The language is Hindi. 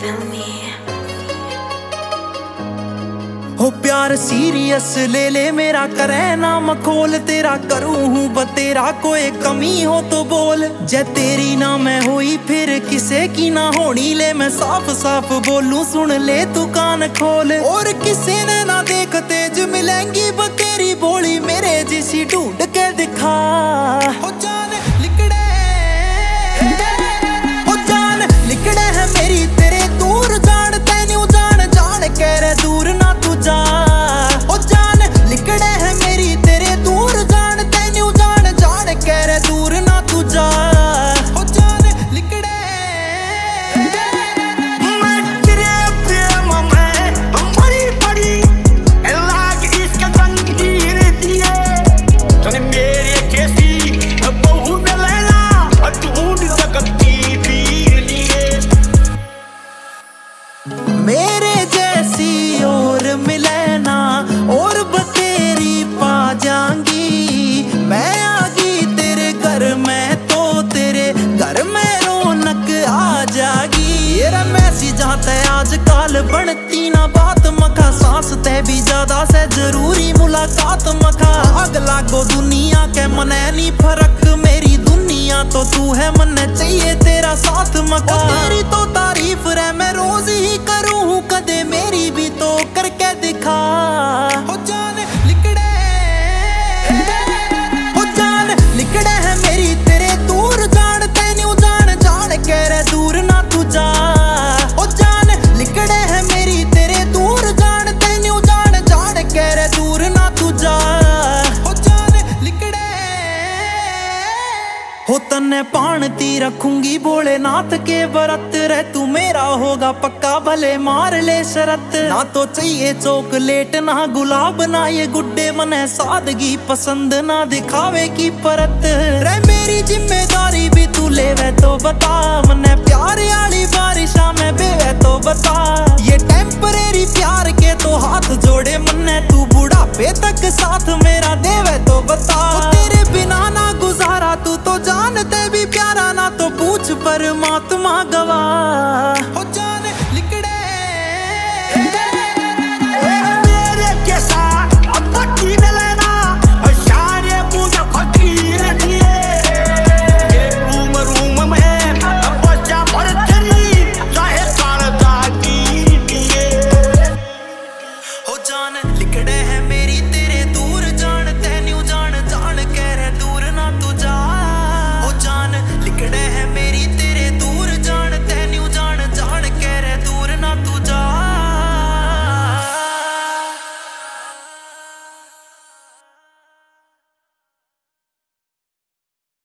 feel me? हो प्यार सीरियस ले ले मेरा, करे ना मखोल तेरा करूँ हूँ बतेरा, कोई कमी हो तो बोल। जे तेरी ना मैं हुई फिर किसे की ना होनी, ले मैं साफ साफ बोलूं सुन ले तू कान खोल। और किसे ने ना देखते जो मिलेंगी बतेरी बोली, मेरे जिसी ढूंढ के दिखा। हो जान लिकड़े, हो जान लिकड़े है मेरी तेरे दूर, जान तेन्यू जान जान कह रे दूर ना तू जा। हो जान लिकड़े है मेरी तेरे दूर, जान तेन्यू जान जान कह रे दूर ना तू जा। हो जान लिकड़े मैं तेरे प्रेम में मरी पड़ी, लाग इसका तंगीर दिए तूने मेरे कैसी बहू में लेना ढूंढ सकती पीर लिए। मेरे जैसी और मिले ना और बतेरी पा जाऊंगी। मैं आगी तेरे घर में तो तेरे घर में रौनक आ जागी। ये मैसी जाते आजकल बनती ना बात मखा, सांस ते भी ज्यादा से जरूरी मुलाकात मखा। आग लागो दुनिया के मने नी फर्क, मेरी दुनिया तो तू है मने चाहिए तेरा साथ मखा। तेरी तो तारीफ रे मैं रोज ही करूँ हूँ, कदे मेरी भी तो करके दिखा। हो जान लिकड़े, हो जान लिकड़े है मेरी तेरे दूर, जान तेन्यू जान जान कह रे दूर ना तू जा। हो जान लिकड़े है मेरी तेरे दूर, जान तेन्यू जान जान कह रे दूर ना तू जा। हो जान लिकड़े हो तन्ने पाणती रखूंगी भोलेनाथ के व्रत रे, तू मेरा होगा पक्का भले मार ले शरत। ना तो चाहिए चॉकलेट ना गुलाब ना ये गुड्डे, मने सादगी पसंद ना दिखावे की परत रे। मेरी जिम्मेदारी भी तू लेवे तो बता, मने प्यार वाली बारिशा में बेवे तो बता। ये टेम्परेरी प्यार के तो हाथ जोड़े मन्ने, तू बुढ़ापे तक साथ मेरा देवे तो बता। तेरे बिना ना गुजारा तू तो जानते भी प्यारा, ना तो पूछ परमात्मा गवाह। हो जा